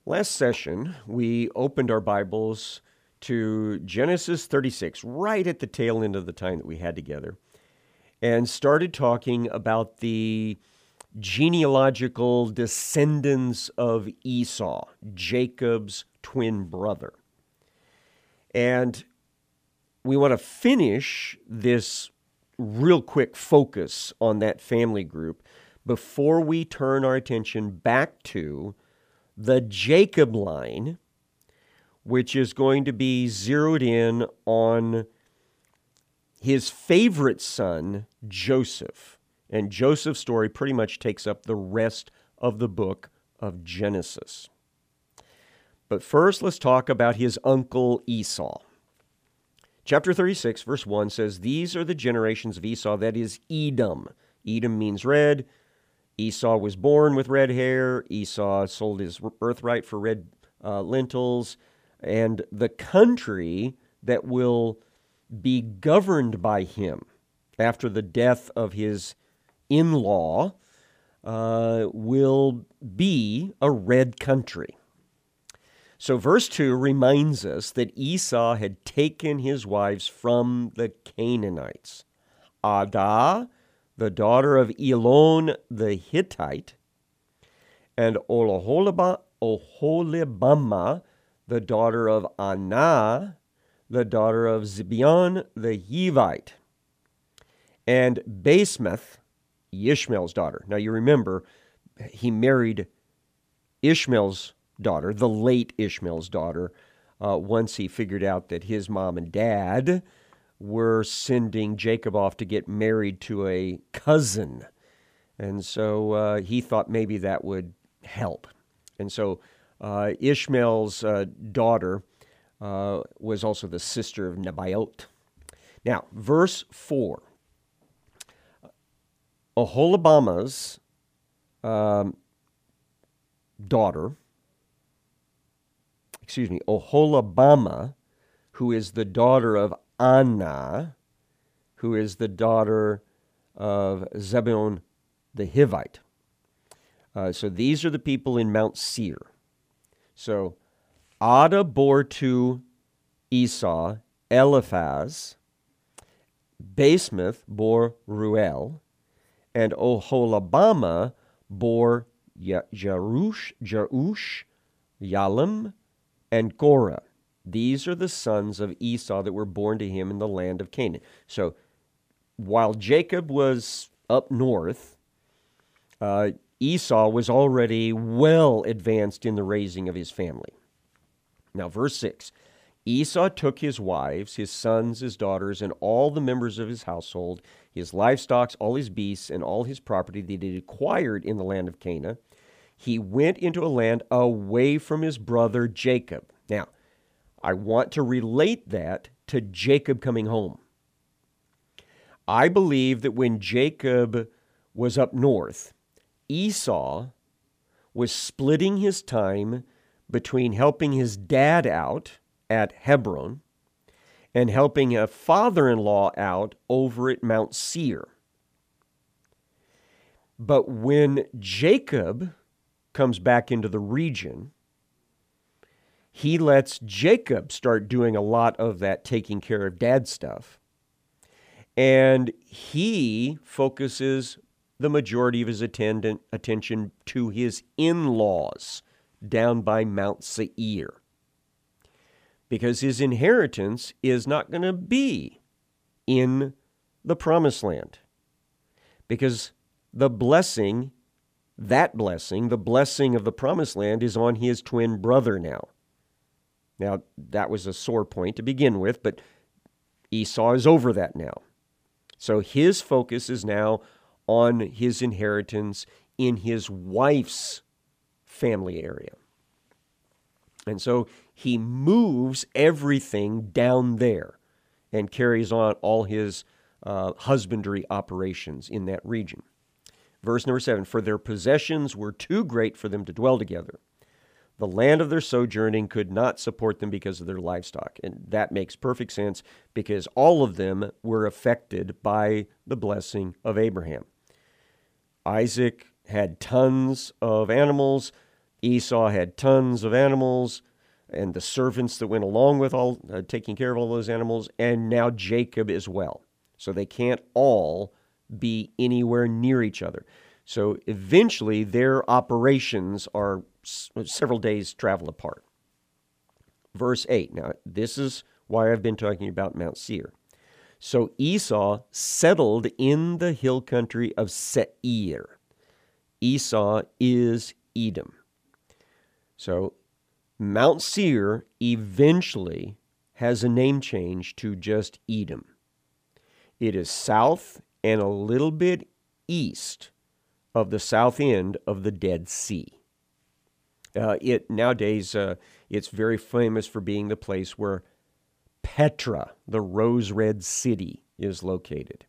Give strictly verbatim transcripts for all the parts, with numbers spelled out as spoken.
Last session, we opened our Bibles to Genesis thirty-six, right at the tail end of the time that we had together, and started talking about the genealogical descendants of Esau, Jacob's twin brother. And we want to finish this real quick focus on that family group before we turn our attention back to the Jacob line, which is going to be zeroed in on his favorite son, Joseph. And Joseph's story pretty much takes up the rest of the book of Genesis. But first, let's talk about his uncle Esau. Chapter thirty-six, verse one says, "These are the generations of Esau, that is Edom." Edom means red. Esau was born with red hair. Esau sold his birthright for red uh, lentils. And the country that will be governed by him after the death of his in-law uh, will be a red country. So verse two reminds us that Esau had taken his wives from the Canaanites. Adah, the daughter of Elon the Hittite, and Oholibamah, Oholibamah, the daughter of Anah, the daughter of Zibeon the Hivite, and Basemath, Ishmael's daughter. Now you remember, he married Ishmael's daughter, the late Ishmael's daughter, uh, once he figured out that his mom and dad were sending Jacob off to get married to a cousin. And so uh, he thought maybe that would help. And so uh, Ishmael's uh, daughter uh, was also the sister of Nebaioth. Now, verse four. Oholibamah's um, daughter, excuse me, Oholibamah, who is the daughter of Anah, who is the daughter of Zibeon the Hivite. Uh, so these are the people in Mount Seir. So Adah bore to Esau Eliphaz, Basemath bore Ruel, and Oholibamah bore Jerush, Jerush, Yalam, and Korah. These are the sons of Esau that were born to him in the land of Canaan. So while Jacob was up north, uh, Esau was already well advanced in the raising of his family. Now, verse six, Esau took his wives, his sons, his daughters, and all the members of his household, his livestock, all his beasts, and all his property that he had acquired in the land of Canaan. He went into a land away from his brother Jacob. Now, I want to relate that to Jacob coming home. I believe that when Jacob was up north, Esau was splitting his time between helping his dad out at Hebron and helping a father-in-law out over at Mount Seir. But when Jacob comes back into the region, he lets Jacob start doing a lot of that taking care of dad stuff. And he focuses the majority of his attendant, attention to his in-laws down by Mount Seir. Because his inheritance is not going to be in the promised land. Because the blessing, that blessing, the blessing of the promised land is on his twin brother now. Now, that was a sore point to begin with, but Esau is over that now. So his focus is now on his inheritance in his wife's family area. And so he moves everything down there and carries on all his uh, husbandry operations in that region. Verse number seven, "For their possessions were too great for them to dwell together. The land of their sojourning could not support them because of their livestock." And that makes perfect sense because all of them were affected by the blessing of Abraham. Isaac had tons of animals. Esau had tons of animals and the servants that went along with all uh, taking care of all those animals, and now Jacob as well. So they can't all be anywhere near each other. So eventually their operations are s- several days travel apart. Verse eight. Now, this is why I've been talking about Mount Seir. So Esau settled in the hill country of Seir. Esau is Edom. So Mount Seir eventually has a name change to just Edom. It is south and a little bit east of the south end of the Dead Sea. Uh, it nowadays uh, it's very famous for being the place where Petra, the rose red city, is located.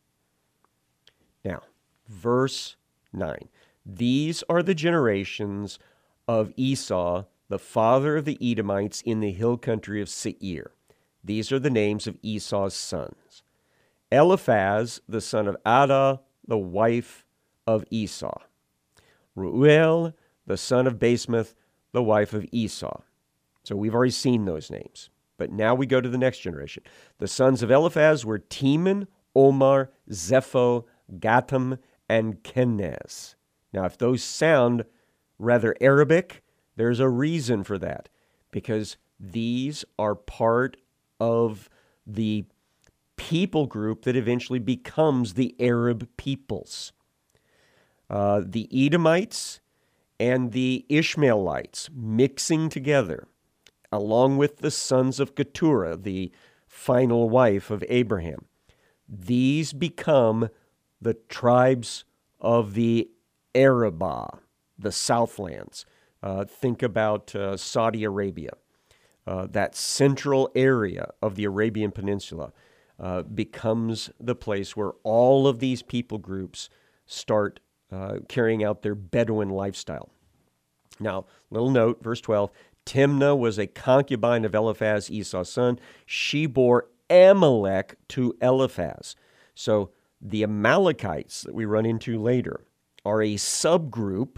Now, verse nine. These are the generations of Esau, the father of the Edomites in the hill country of Seir. These are the names of Esau's sons. Eliphaz, the son of Adah, the wife of Esau. Reuel, the son of Basemath, the wife of Esau. So we've already seen those names. But now we go to the next generation. The sons of Eliphaz were Teman, Omar, Zepho, Gatam, and Kenaz. Now, if those sound rather Arabic, there's a reason for that, because these are part of the people group that eventually becomes the Arab peoples. Uh, the Edomites and the Ishmaelites mixing together, along with the sons of Keturah, the final wife of Abraham. These become the tribes of the Arabah, the Southlands. Uh, think about uh, Saudi Arabia. Uh, that central area of the Arabian Peninsula uh, becomes the place where all of these people groups start uh, carrying out their Bedouin lifestyle. Now, little note, verse twelve, Timnah was a concubine of Eliphaz, Esau's son. She bore Amalek to Eliphaz. So the Amalekites that we run into later are a subgroup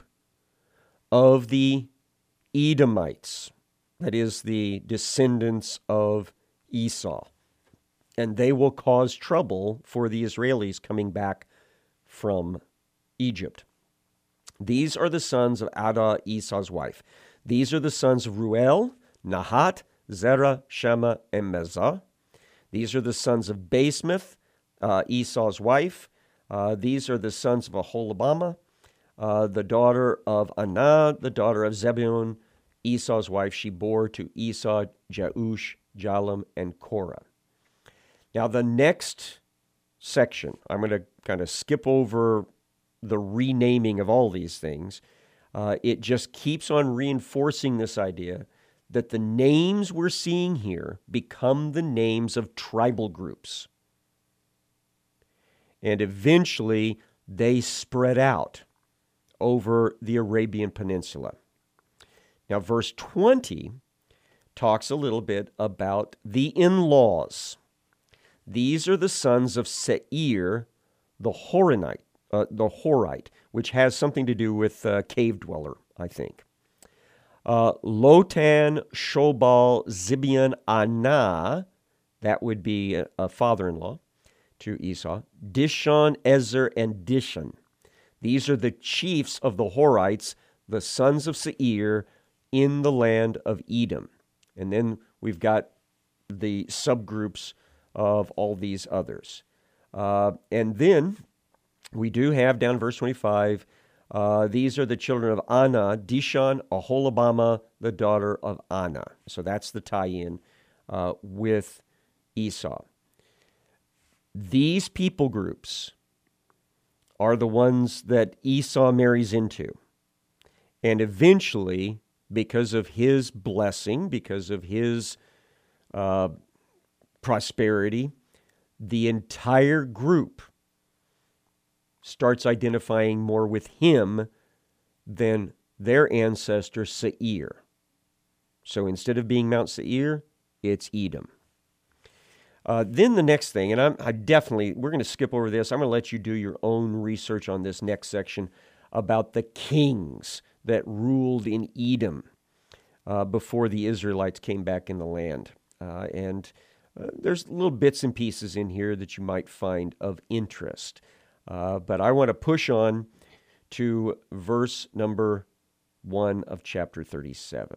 of the Edomites, that is, the descendants of Esau. And they will cause trouble for the Israelis coming back from Egypt. These are the sons of Adah, Esau's wife. These are the sons of Reuel, Nahat, Zerah, Shema, and Mezah. These are the sons of Basemath, uh, Esau's wife. Uh, these are the sons of Aholibamah, uh, the daughter of Anah, the daughter of Zebulun, Esau's wife. She bore to Esau, Jeush, Jalam, and Korah. Now, the next section, I'm going to kind of skip over the renaming of all these things. Uh, it just keeps on reinforcing this idea that the names we're seeing here become the names of tribal groups. And eventually, they spread out over the Arabian Peninsula. Now, verse twenty talks a little bit about the in-laws. These are the sons of Seir, the Horonite, uh, the Horite, which has something to do with uh, cave dweller, I think. Uh, Lotan, Shobal, Zibeon, Anah, that would be a, a father-in-law to Esau, Dishon, Ezer, and Dishon. These are the chiefs of the Horites, the sons of Seir, in the land of Edom. And then we've got the subgroups of all these others. Uh, and then we do have down in verse twenty-five, uh, these are the children of Anah, Dishon, Aholibamah, the daughter of Anah. So that's the tie-in uh, with Esau. These people groups are the ones that Esau marries into. And eventually, because of his blessing, because of his uh, prosperity, the entire group starts identifying more with him than their ancestor Seir. So instead of being Mount Seir, it's Edom. Uh, then the next thing, and I'm, I definitely, we're going to skip over this. I'm going to let you do your own research on this next section about the kings that ruled in Edom uh, before the Israelites came back in the land. Uh, and uh, there's little bits and pieces in here that you might find of interest. Uh, but I want to push on to verse number one of chapter thirty-seven.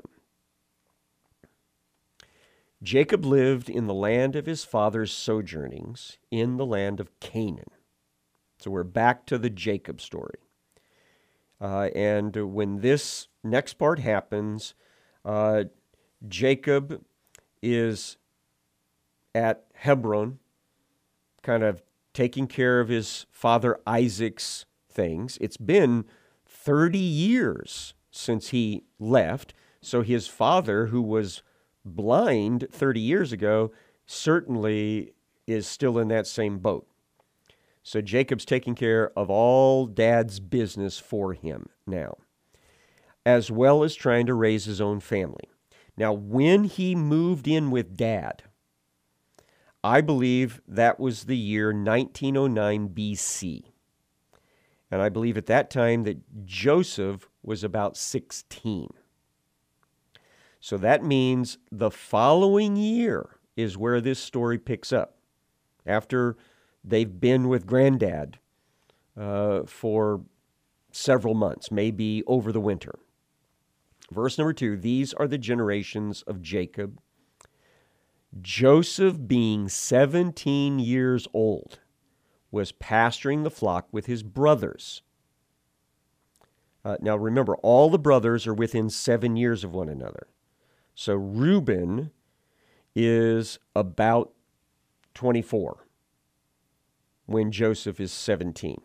Jacob lived in the land of his father's sojournings, in the land of Canaan. So we're back to the Jacob story. Uh, and when this next part happens, uh, Jacob is at Hebron, kind of taking care of his father Isaac's things. It's been thirty years since he left, so his father, who was blind thirty years ago, certainly is still in that same boat. So Jacob's taking care of all dad's business for him now, as well as trying to raise his own family. Now, when he moved in with dad, I believe that was the year nineteen oh nine B C. And I believe at that time that Joseph was about sixteen. So that means the following year is where this story picks up. After they've been with granddad uh, for several months, maybe over the winter. Verse number two, these are the generations of Jacob. Joseph, being seventeen years old, was pasturing the flock with his brothers. Uh, now remember, all the brothers are within seven years of one another. So Reuben is about twenty-four when Joseph is seventeen.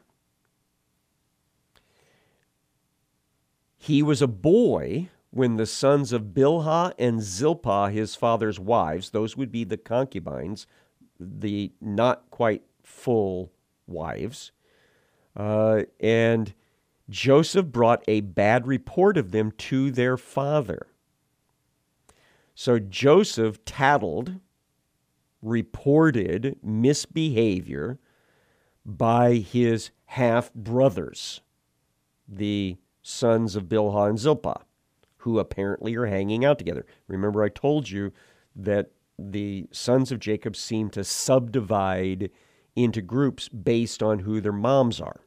He was a boy when the sons of Bilhah and Zilpah, his father's wives, those would be the concubines, the not quite full wives, uh, and Joseph brought a bad report of them to their father. So Joseph tattled, reported misbehavior by his half-brothers, the sons of Bilhah and Zilpah, who apparently are hanging out together. Remember, I told you that the sons of Jacob seem to subdivide into groups based on who their moms are.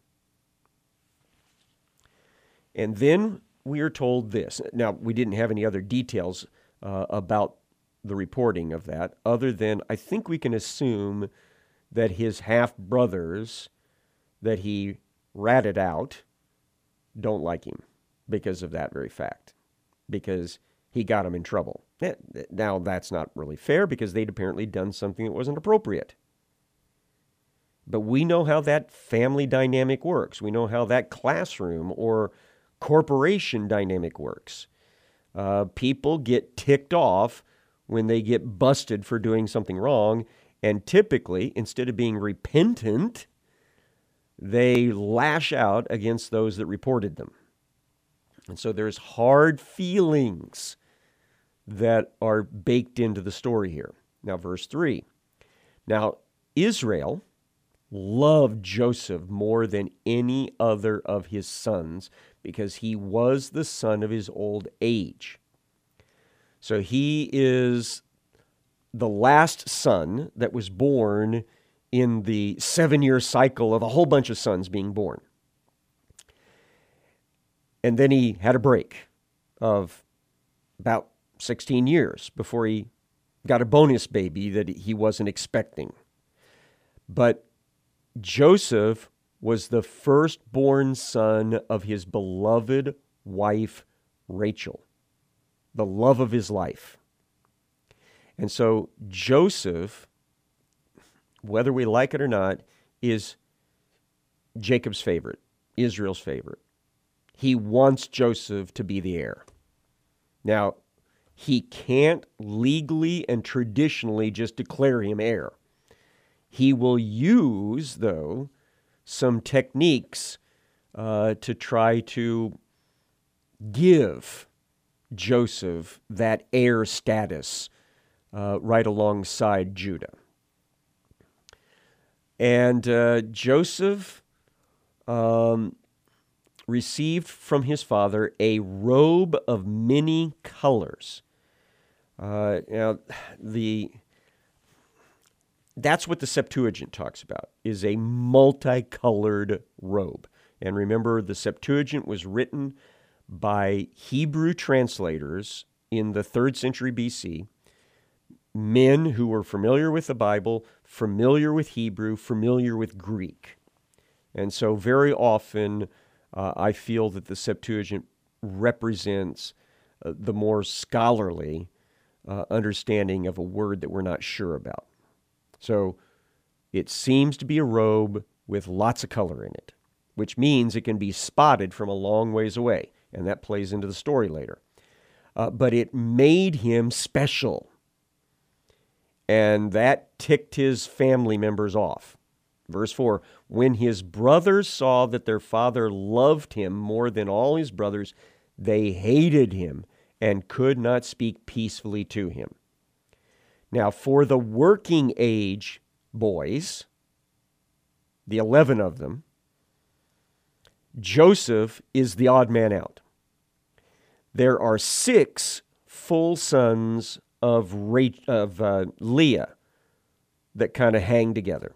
And then we are told this. Now, we didn't have any other details uh, about the reporting of that, other than I think we can assume that his half-brothers that he ratted out don't like him because of that very fact, because he got them in trouble. Now, that's not really fair because they'd apparently done something that wasn't appropriate. But we know how that family dynamic works. We know how that classroom or corporation dynamic works. Uh, people get ticked off when they get busted for doing something wrong, and typically, instead of being repentant, they lash out against those that reported them. And so there's hard feelings that are baked into the story here. Now, verse three. Now, Israel loved Joseph more than any other of his sons because he was the son of his old age. So he is the last son that was born in the seven-year cycle of a whole bunch of sons being born. And then he had a break of about sixteen years before he got a bonus baby that he wasn't expecting. But Joseph was the firstborn son of his beloved wife, Rachel, the love of his life. And so Joseph, whether we like it or not, is Jacob's favorite, Israel's favorite. He wants Joseph to be the heir. Now, he can't legally and traditionally just declare him heir. He will use, though, some techniques uh, to try to give Joseph that heir status uh, right alongside Judah. And uh, Joseph um, received from his father a robe of many colors. Uh, now, the that's what the Septuagint talks about, is a multicolored robe. And remember, the Septuagint was written by Hebrew translators in the third century B C, men who were familiar with the Bible, familiar with Hebrew, familiar with Greek. And so very often uh, I feel that the Septuagint represents uh, the more scholarly uh, understanding of a word that we're not sure about. So it seems to be a robe with lots of color in it, which means it can be spotted from a long ways away, and that plays into the story later. Uh, but it made him special, and that ticked his family members off. Verse four, when his brothers saw that their father loved him more than all his brothers, they hated him and could not speak peacefully to him. Now, for the working age boys, the eleven of them, Joseph is the odd man out. There are six full sons of, Rach- of uh, Leah that kind of hang together.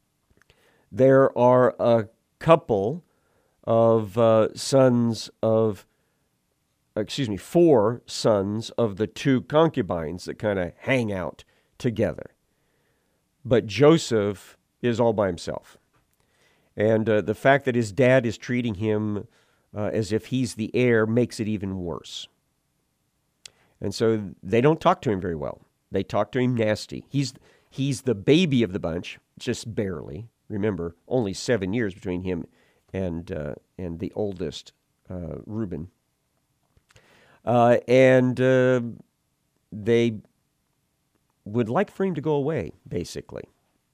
There are a couple of uh, sons of, excuse me, four sons of the two concubines that kind of hang out together. But Joseph is all by himself. And uh, the fact that his dad is treating him uh, as if he's the heir makes it even worse. And so they don't talk to him very well. They talk to him nasty. He's, he's the baby of the bunch, just barely. Remember, only seven years between him and uh, and the oldest, uh, Reuben. Uh, and uh, they would like for him to go away, basically.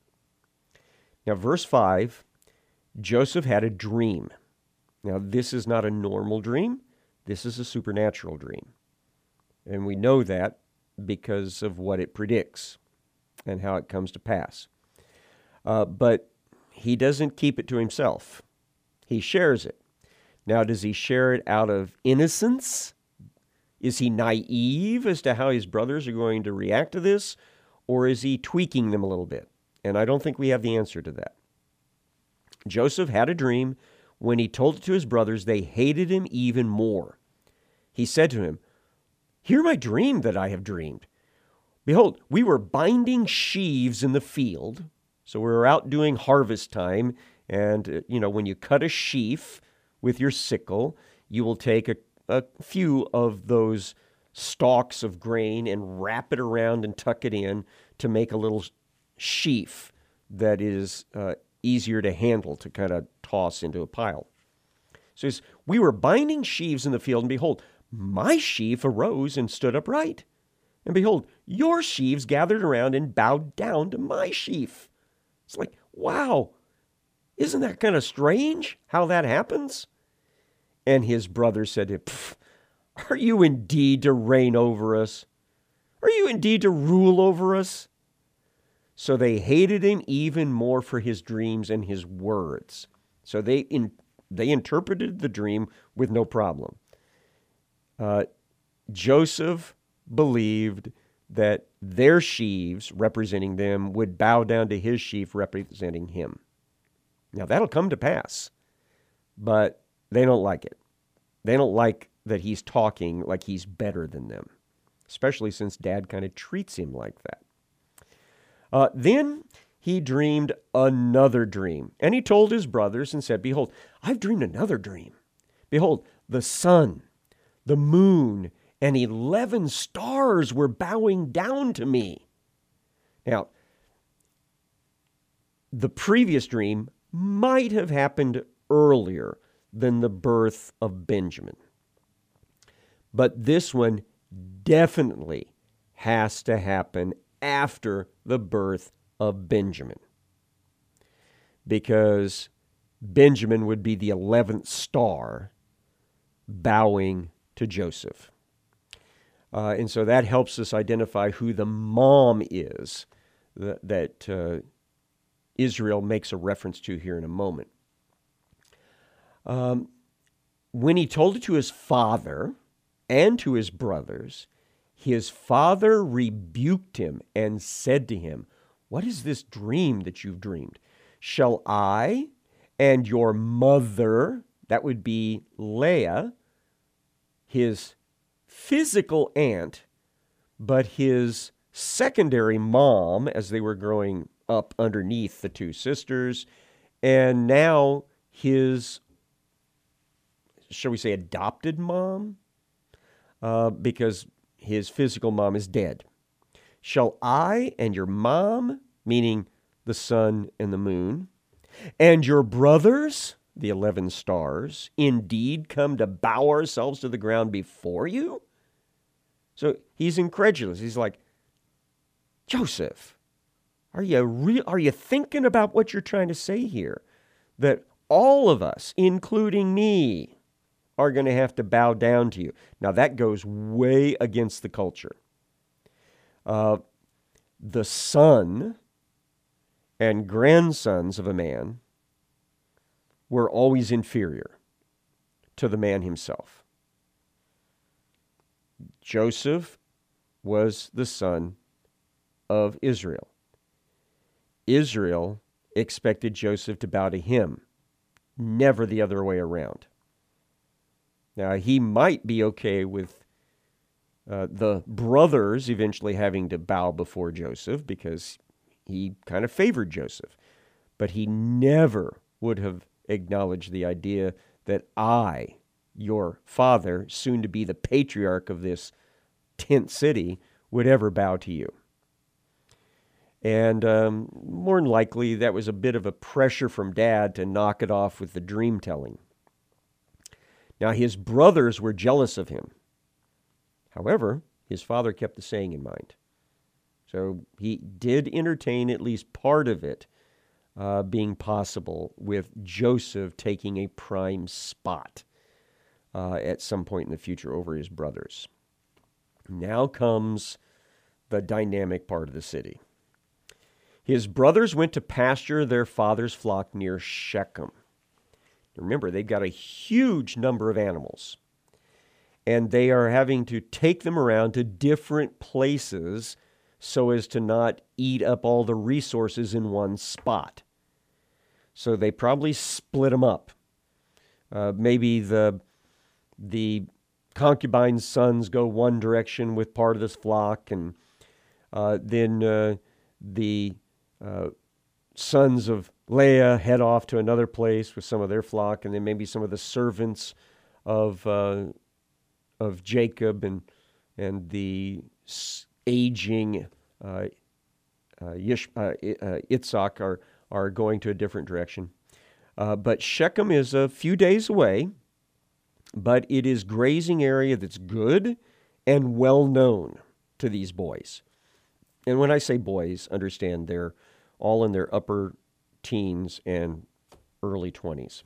Now, verse five, Joseph had a dream. Now, this is not a normal dream. This is a supernatural dream. And we know that because of what it predicts and how it comes to pass. Uh, but he doesn't keep it to himself. He shares it. Now, does he share it out of innocence? Is he naive as to how his brothers are going to react to this? Or is he tweaking them a little bit? And I don't think we have the answer to that. Joseph had a dream. When he told it to his brothers, they hated him even more. He said to him, "Hear my dream that I have dreamed. Behold, we were binding sheaves in the field." So we were out doing harvest time, and, uh, you know, when you cut a sheaf with your sickle, you will take a, a few of those stalks of grain and wrap it around and tuck it in to make a little sheaf that is uh, easier to handle, to kind of toss into a pile. So he says, we were binding sheaves in the field, and behold, my sheaf arose and stood upright. And behold, your sheaves gathered around and bowed down to my sheaf. It's like, wow, isn't that kind of strange how that happens? And his brother said to him, are you indeed to reign over us? Are you indeed to rule over us? So they hated him even more for his dreams and his words. So they in, they interpreted the dream with no problem. Uh, Joseph believed that their sheaves, representing them, would bow down to his sheaf, representing him. Now, that'll come to pass, but they don't like it. They don't like that he's talking like he's better than them, especially since Dad kind of treats him like that. Uh, then he dreamed another dream, and he told his brothers and said, behold, I've dreamed another dream. Behold, the sun, the moon, and eleven stars were bowing down to me. Now, the previous dream might have happened earlier than the birth of Benjamin. But this one definitely has to happen after the birth of Benjamin, because Benjamin would be the eleventh star bowing to Joseph. Uh, and so that helps us identify who the mom is that, that uh, Israel makes a reference to here in a moment. Um, when he told it to his father and to his brothers, his father rebuked him and said to him, "What is this dream that you've dreamed? Shall I and your mother," that would be Leah, his physical aunt, but his secondary mom as they were growing up underneath the two sisters, and now his, shall we say, adopted mom, uh, because his physical mom is dead. "Shall I and your mom," meaning the sun and the moon, "and your brothers," the eleven stars, "indeed come to bow ourselves to the ground before you?" So he's incredulous. He's like, "Joseph, are you re- are you thinking about what you're trying to say here? That all of us, including me, are going to have to bow down to you." Now that goes way against the culture. Uh, the son and grandsons of a man were always inferior to the man himself. Joseph was the son of Israel. Israel expected Joseph to bow to him, never the other way around. Now, he might be okay with uh, the brothers eventually having to bow before Joseph because he kind of favored Joseph, but he never would have acknowledged the idea that I, your father, soon to be the patriarch of this tent city, would ever bow to you. And um, more than likely, that was a bit of a pressure from Dad to knock it off with the dream telling. Now, his brothers were jealous of him. However, his father kept the saying in mind. So he did entertain at least part of it uh, being possible with Joseph taking a prime spot uh, at some point in the future over his brothers. Now comes the dynamic part of the city. His brothers went to pasture their father's flock near Shechem. Remember, they've got a huge number of animals, and they are having to take them around to different places so as to not eat up all the resources in one spot. So they probably split them up. Uh, maybe the the concubine's sons go one direction with part of this flock, and uh, then uh, the uh, sons of Leah head off to another place with some of their flock, and then maybe some of the servants of uh, of Jacob and and the aging uh, uh, Yish, uh, uh, Itzhak are are going to a different direction. Uh, but Shechem is a few days away, but it is grazing area that's good and well known to these boys. And when I say boys, understand they're all in their upper teens and early twenties.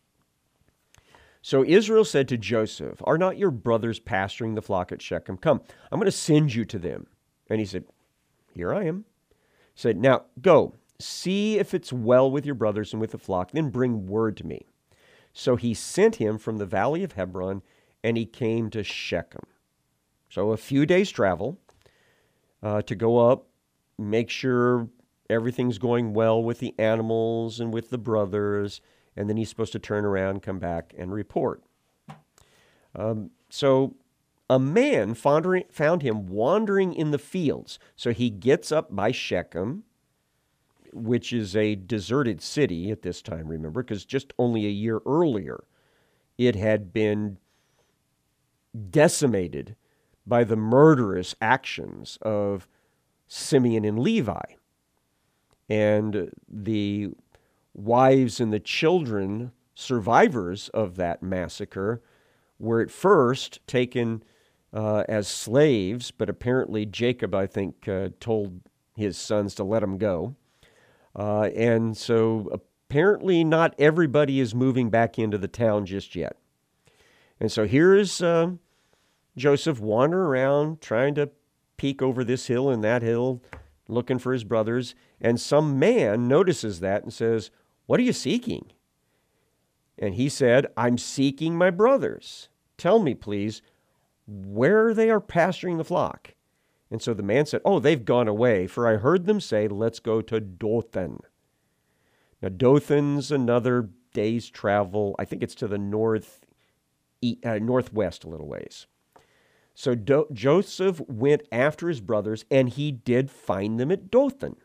So Israel said to Joseph, "Are not your brothers pasturing the flock at Shechem? Come, I'm going to send you to them." And he said, "Here I am." He said, "Now go, see if it's well with your brothers and with the flock, then bring word to me." So he sent him from the valley of Hebron, and he came to Shechem. So a few days' travel uh, to go up, make sure everything's going well with the animals and with the brothers, and then he's supposed to turn around, come back, and report. Um, so a man found, found him wandering in the fields. So he gets up by Shechem, which is a deserted city at this time, remember, because just only a year earlier, it had been decimated by the murderous actions of Simeon and Levi. And the wives and the children, survivors of that massacre, were at first taken uh, as slaves, but apparently Jacob, I think, uh, told his sons to let them go. Uh, and so apparently not everybody is moving back into the town just yet. And so here is uh, Joseph wandering around, trying to peek over this hill and that hill, looking for his brothers. And some man notices that and says, "What are you seeking?" And he said, I'm seeking my brothers. Tell me, please, where they are pasturing the flock. And so the man said, oh, they've gone away, for I heard them say, let's go to Dothan. Now, Dothan's another day's travel. I think it's to the north, uh, northwest a little ways. So Do- Joseph went after his brothers, and he did find them at Dothan.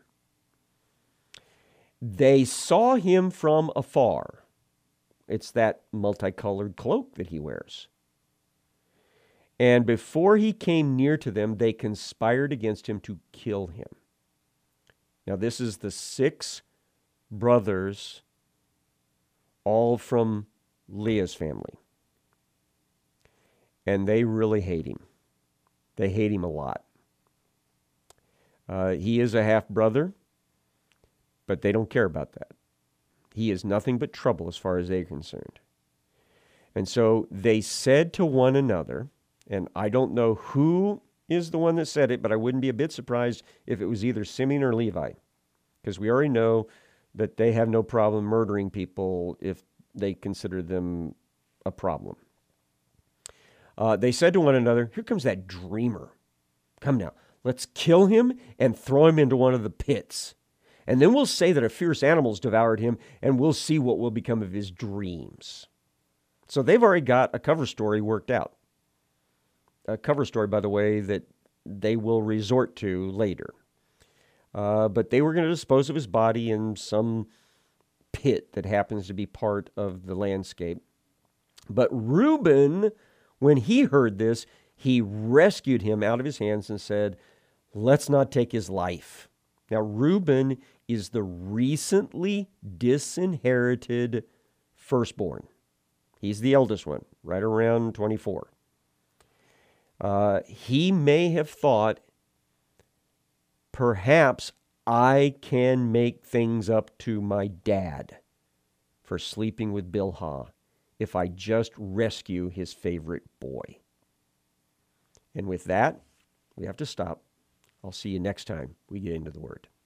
They saw him from afar. It's that multicolored cloak that he wears. And before he came near to them, they conspired against him to kill him. Now, this is the six brothers, all from Leah's family. And they really hate him. They hate him a lot. Uh, he is a half-brother, but they don't care about that. He is nothing but trouble as far as they're concerned. And so they said to one another, and I don't know who is the one that said it, but I wouldn't be a bit surprised if it was either Simeon or Levi, because we already know that they have no problem murdering people if they consider them a problem. Uh, they said to one another, here comes that dreamer. Come now, let's kill him and throw him into one of the pits. And then we'll say that a fierce animal's devoured him, and we'll see what will become of his dreams. So they've already got a cover story worked out. A cover story, by the way, that they will resort to later. Uh, but they were going to dispose of his body in some pit that happens to be part of the landscape. But Reuben, when he heard this, he rescued him out of his hands and said, let's not take his life. Now, Reuben is the recently disinherited firstborn. He's the eldest one, right around twenty-four. Uh, he may have thought, perhaps I can make things up to my dad for sleeping with Bilhah if I just rescue his favorite boy. And with that, we have to stop. I'll see you next time we get into the Word.